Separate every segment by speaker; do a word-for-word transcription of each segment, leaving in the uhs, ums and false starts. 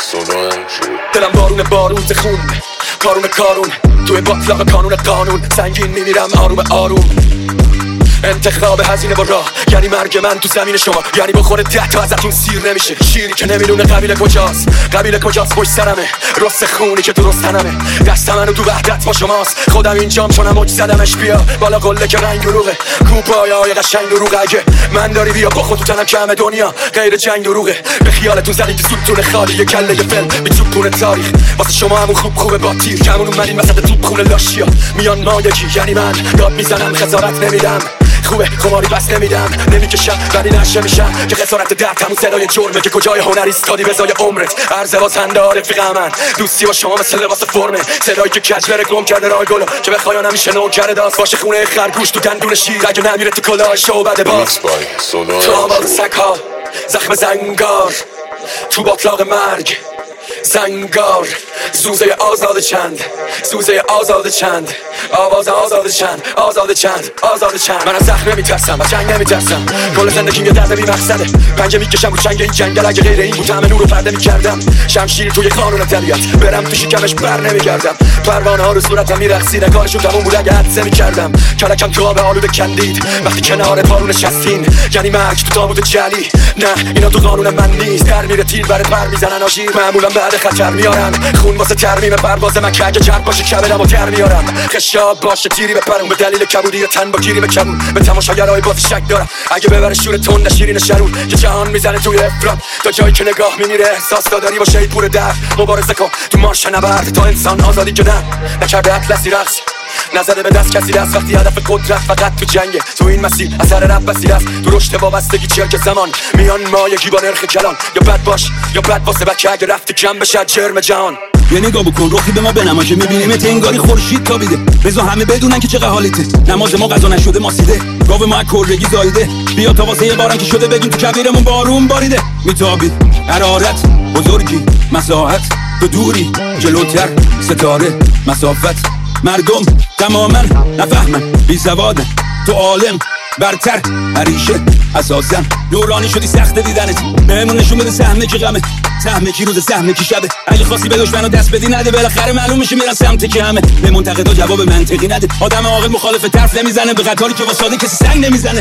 Speaker 1: دلم بارون بارون تخون کارون کارون توی باطلاق کانون قانون سنگین میمیرم آروم آروم انتخاب هزینه با راه یعنی مرگ من تو زمین شما یعنی بخوره ده تا ازتون سیر نمیشه شیری که نمیدونه قبیله کجاست قبیله کجاست پشت سرمه رست خونی که درست تنمه دست منو تو وحدت با شماست خودم اینجام چونم اوج زدمش بیا بالا قله که رنگ دروغه کوپایای قشنگ دروغه اگه من داری بیا با خود تو تنم کمه دنیا غیر جنگ دروغه به خیالتون زدید سوتون خالی یه کله فیلم بی توپون تاریخ واسه شما همون خوب خوبه با تیر کمون اومدین وسط توپ خونه لاشیا میان ما یکی یعنی من داد میزنم خسارت نمیدم خوبه خماری بس نمیدم نمیکشم ولی نشه میشم که خسارت درد همون صدای جرمه که کجای هنر ایستادی بزای عمرت عرض واسنده رفیق من دوستی با شما مثل لباس فرمه صدایی که کج بره گم کرده راه گلو که به خایانم میشه نو کرده داست باشه خونه خرگوش تو دندون شیر اگه نمیره تو کلاه شو بده باز تو آواز سگ‌ها زخم زنگار تو باطلاق مرگ زنگار سوزه آزاد چند سوزه آزاد چند آواز آزاد چند آزاد چند آزاد چند من از زخم نمیترسم از جنگ نمیترسم کل زندگیم یه درد بی مقصده پنجه میکشم رو چنگ این جنگل اگه غیر این بود همه نور رو پرده میکردم شمشیر توی قانون طبیعت برم تو شکمش بر نمیگردم پروانه ها رو صورتم میرقصیدن کارشون تموم بود اگه حدسه میکردم کلکم تو آب آلوده کندید وقتی کنار پارون نشستین یعنی مرگ تو تابوت جلی نه اینا تو قانون من نیست در میره تیر برات بر میزنن آژیر معمولا بعد خطر میارن خون واسه ترمیم پرواز من که اگه چرب باشه کبدمو در میارم خشاب باشه تیری بپرم به دلیل کبودی تن با گیری به کبود به تماشاگرای باز شک دارم اگه ببره شور تند شیرین شرون که جهان میزنه توی افراد تا جایی که نگاه میمیره احساس داری با شی پور درد مبارزه کن تو مارش نبرد تا انسان آزادی که نه نکرده اطلسی رقص نزده به دست کسی دست وقتی هدف قدرت فقط تو جنگه تو این مسیر اثر رب بسیر است تو رشد وابستگی چرک زمان میان ما یکی با نرخ کلان یا بد باش یا بد واسه بچه اگه رفتی کم بشه جرم جهان
Speaker 2: یه نگاه بکن رخی به ما بنما که میبینیمت انگاری خورشید تابیده بذار همه بدونن که چقدر حالته نماز ما قضا نشده ماسیده گاو ما کلرگی زایده بیا تا واسه یه بارن که شده بگیم تو کبیرمون بارون باریده میتابید حرارت بزرگی مساحت تو دوری جلوتر ستاره مسافت مردم تماما نفهمن بی سوادن تو عالم برتر هریشه اساسا نورانی شدی سخت دیدنت بهمون نشون بده سهمه کی غمه سهمه کی روز سهمه کی شبه اگه خواستی به دشمنو دست بدی نده بالاخره معلوم میشه میرن سمت که همه به منتقدا جواب منطقی نده آدم عاقل مخالف طرف نمیزنه به قطاری که واساده کسی سنگ نمیزنه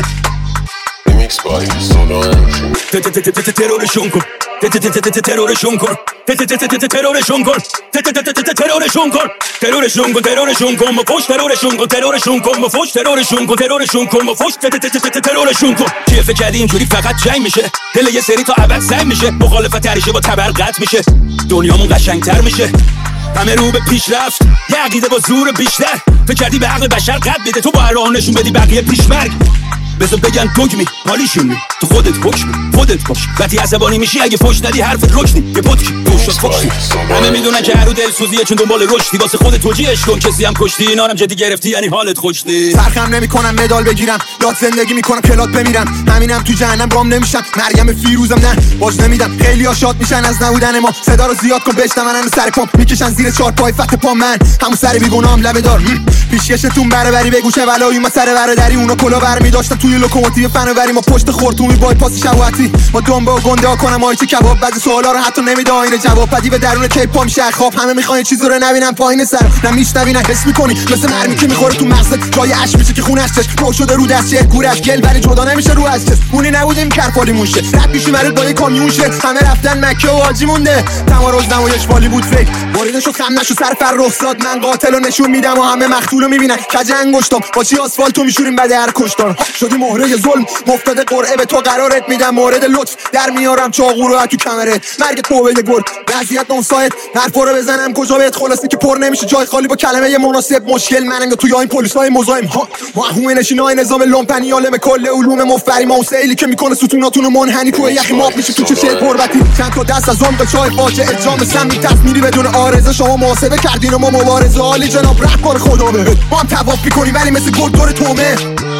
Speaker 3: Remix by Solange
Speaker 2: ترورشون کن ترورشون کن ترورشون کن ترورشون کن ترورشون کن ترورشون کن مفوش ترورشون کن ترورشون کن مفوش ترورشون کن ترورشون کن مفوش ترورشون کن چه فکر کردی اینجوری فقط جنگ میشه دل یه سری تا ابد سنگ میشه مخالفت هریشه با تبر قطع میشه دنیامون قشنگتر میشه همه رو به پیشرفت یه عقیده با زور بیشتر فکر کردی به عقل بشر قد میده تو با راه نشون بدی بقیه پیشمرگ بذار بگن دگمی حالیشونی تو خودت حکمی خودت باش وقتی عصبانی میشی اگه فوش ندی حرفت رکنی یه پتکی فوش فوشی همه میدونن که هر رو دلسوزیه چون دنبال رشدی واسه خودت توجیهش کن کسی هم کشتی اینا هم جدی گرفتی یعنی حالت خوشتی
Speaker 4: سرخم نمیکنم مدال بگیرم لات زندگی میکنم کلات بمیرم همینم تو جهنم گام نمیشم مریم فیروزم نه باز نمیدم خیلی ها شاد میشن از نبودن ما صدا رو زیاد کن بشنون سر پام میکشن زیر چهار پای فت پام من همون سر بیگونام لبه دار پیشکشتون بره بری بگو چه بلایی ما سر برادری اونو کلا برمی داشتن توی لوکوموتیو فناوری ما پشت خورتومی بای پاس شواتی ما دنبه و گنده ها کنم آیچه کباب بعضی سوالا رو حتی نمیده آینه جواب بدی به درون کی پا میشه خواب همه میخوان چیزی رو نبینن پایین سر نه میشنوی نه حس میکنی مثل مرمی که میخوره تو مغزت جای اش میشه که خونش چش رو شده رو دست چه گورش گل ولی جدا نمیشه رو از چس اونی نبودیم کرپالی مونشه رد میشی مرد با یه کامیون شه همه رفتن مکه و حاجی مونده تمارز نمایش والی بود فکر واریدشو خم نشو سر فر رخصاد من قاتلو نشون میدم و همه مقتولو میبینن کج انگشتم با چی آسفالتو میشوریم بعد هر کشتار شدی مهره ظلم مفتاده قرعه به تو قرارت میدم مورد لطف در میارم چاقو رو تو کمرت مرگ تو بده گل وضعیت اون سایت حرفا رو بزنم کجا بهت خلاصه که پر نمیشه جای خالی با کلمه مناسب مشکل منم تو یا این پلیسای مزاحم ها ما همه نشینای نظام لومپنی عالم کل علوم مفری ما سیلی که میکنه ستوناتونو منحنی تو یخی ماب میشه تو چه قربتی چند تا دست از عمق چای فاجعه الزام سمی تصمیری بدون آرزه شما محاسبه کردین و ما مبارزه عالی جناب رهبر خدا بهت ما هم طواف میکنی ولی مثل گل دور تومه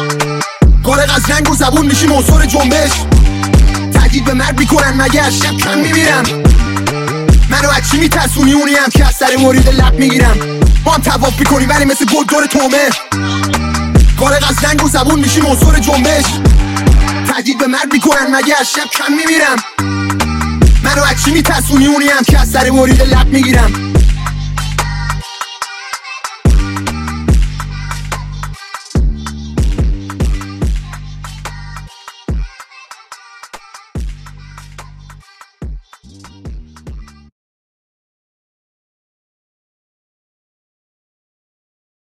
Speaker 4: قارق از رنگ و زبون میشیم عنصر جنبش تهدید به مرگ میکنن مگه شب کم میمیرم منو از چی میترسونی اونی هم که از سر مورید لب میگیرم ما هم طواف میکنی ولی مثل گل دور تومه قارق از رنگ و زبون میشیم عنصر جنبش تهدید به مرگ میکنن مگه شب کم میمیرم منو منو از چی میترسونی؟ اونی هم که از سر برید لب میگیرم.